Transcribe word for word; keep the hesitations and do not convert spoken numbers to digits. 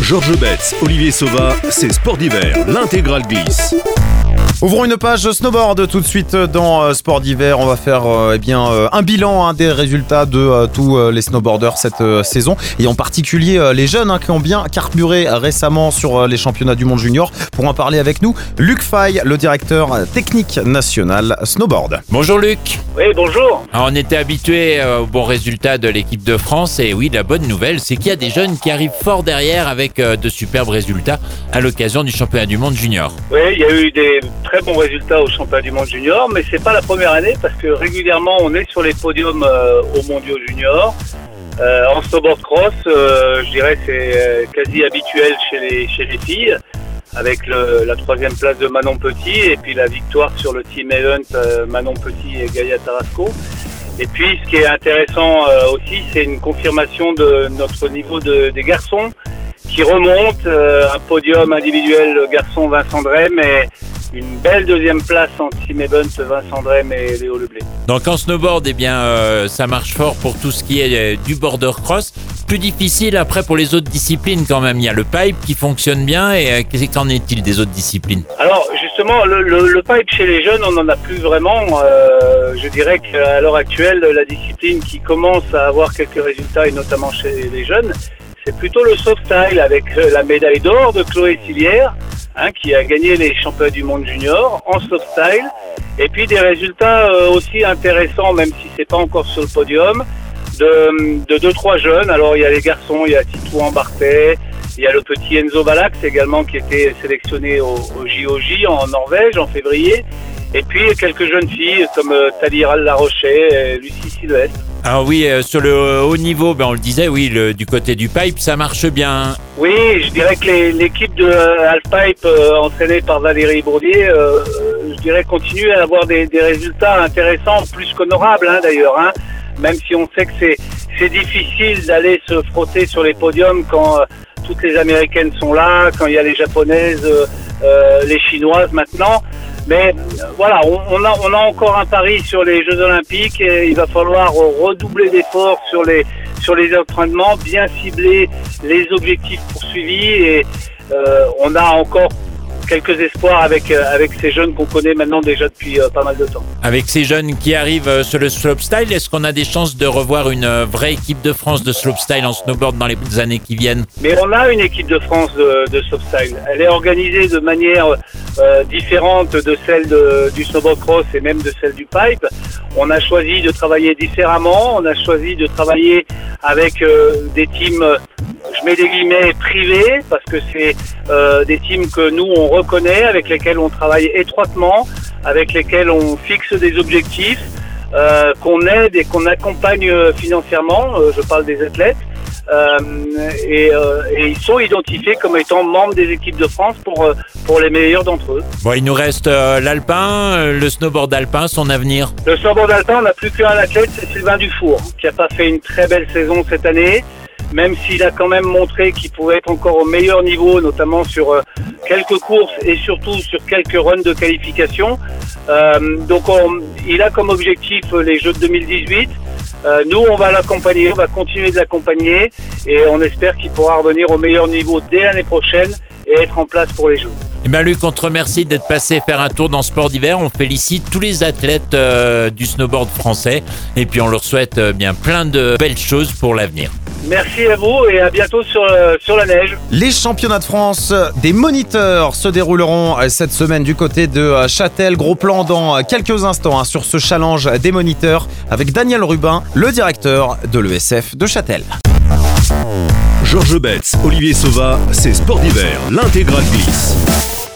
Georges Betts, Olivier Sauva, c'est Sport d'hiver, l'intégrale glisse. Ouvrons une page snowboard tout de suite dans euh, Sport d'hiver. On va faire euh, eh bien, euh, un bilan hein, des résultats de euh, tous euh, les snowboarders cette euh, saison. Et en particulier euh, les jeunes hein, qui ont bien carburé récemment sur euh, les championnats du monde junior. Pour en parler avec nous, Luc Faye, le directeur technique national snowboard. Bonjour Luc. Oui, bonjour. Alors, on était habitué euh, aux bons résultats de l'équipe de France. Et oui, la bonne nouvelle, c'est qu'il y a des jeunes qui arrivent fort derrière avec euh, de superbes résultats à l'occasion du championnat du monde junior. Oui, il y a eu des très bons résultats au championnat du monde junior, mais c'est pas la première année parce que régulièrement on est sur les podiums euh, aux mondiaux juniors. Euh, en snowboard cross, euh, je dirais c'est euh, quasi habituel chez les chez les filles, avec le, la troisième place de Manon Petit et puis la victoire sur le team event euh, Manon Petit et Gaïa Tarasco. Et puis ce qui est intéressant euh, aussi, c'est une confirmation de notre niveau de, des garçons qui remonte, euh, un podium individuel garçon Vincent Drem et une belle deuxième place en team event Vincent Drem et Léo Leblé. Donc en snowboard, eh bien, euh, ça marche fort pour tout ce qui est euh, du border cross. Plus difficile après pour les autres disciplines quand même. Il y a le pipe qui fonctionne bien et euh, qu'en est-il des autres disciplines? Alors justement, le, le, le pipe chez les jeunes, on n'en a plus vraiment. Euh, je dirais qu'à l'heure actuelle, la discipline qui commence à avoir quelques résultats et notamment chez les jeunes, c'est plutôt le soft style avec la médaille d'or de Chloé Silière, hein, qui a gagné les championnats du monde junior en soft style. Et puis des résultats euh, aussi intéressants, même si c'est pas encore sur le podium, de, de deux trois jeunes. Alors il y a les garçons, il y a Titouan Barthé, il y a le petit Enzo Valax également qui était sélectionné au, au J O J en Norvège en février. Et puis quelques jeunes filles comme euh, Talira Larochet et Lucie Sylvestre. Alors oui, euh, sur le haut niveau, ben on le disait, oui, le, du côté du pipe, ça marche bien. Oui, je dirais que les, l'équipe de Halfpipe, euh, entraînée par Valérie Bourdier, euh, je dirais continue à avoir des, des résultats intéressants, plus qu'honorables hein, d'ailleurs. Hein, même si on sait que c'est, c'est difficile d'aller se frotter sur les podiums quand euh, toutes les Américaines sont là, quand il y a les Japonaises, euh, euh, les Chinoises maintenant. Mais euh, voilà, on, on, a, on a encore un pari sur les Jeux Olympiques et il va falloir redoubler d'efforts sur les, sur les entraînements, bien cibler les objectifs poursuivis et euh, on a encore quelques espoirs avec, euh, avec ces jeunes qu'on connaît maintenant déjà depuis euh, pas mal de temps. Avec ces jeunes qui arrivent euh, sur le slopestyle, est-ce qu'on a des chances de revoir une euh, vraie équipe de France de slopestyle en snowboard dans les années qui viennent? Mais on a une équipe de France de, de slopestyle. Elle est organisée de manière euh, différente de celle de, du snowboard cross et même de celle du pipe. On a choisi de travailler différemment. On a choisi de travailler avec euh, des teams, je mets des guillemets, privés, parce que c'est euh, des teams que nous, on reconnaît, avec lesquels on travaille étroitement, avec lesquels on fixe des objectifs, euh, qu'on aide et qu'on accompagne financièrement. Euh, je parle des athlètes. Euh, et, euh, et ils sont identifiés comme étant membres des équipes de France pour, euh, pour les meilleurs d'entre eux. Bon, il nous reste euh, l'alpin, euh, le snowboard alpin, son avenir. Le snowboard alpin, on n'a plus qu'un athlète, c'est Sylvain Dufour, qui n'a pas fait une très belle saison cette année, même s'il a quand même montré qu'il pouvait être encore au meilleur niveau, notamment sur euh, quelques courses et surtout sur quelques runs de qualification. Euh, donc on, il a comme objectif les Jeux de deux mille dix-huit. Euh, nous, on va l'accompagner, on va continuer de l'accompagner et on espère qu'il pourra revenir au meilleur niveau dès l'année prochaine et être en place pour les Jeux. Eh bien Luc, on te remercie d'être passé faire un tour dans Sport d'hiver. On félicite tous les athlètes euh, du snowboard français et puis on leur souhaite euh, bien plein de belles choses pour l'avenir. Merci à vous et à bientôt sur, euh, sur la neige. Les championnats de France des moniteurs se dérouleront cette semaine du côté de Châtel. Gros plan dans quelques instants hein, sur ce challenge des moniteurs avec Daniel Rubin, le directeur de l'E S F de Châtel. Georges Betts, Olivier Sauva, c'est Sport d'hiver, l'intégrale glisse.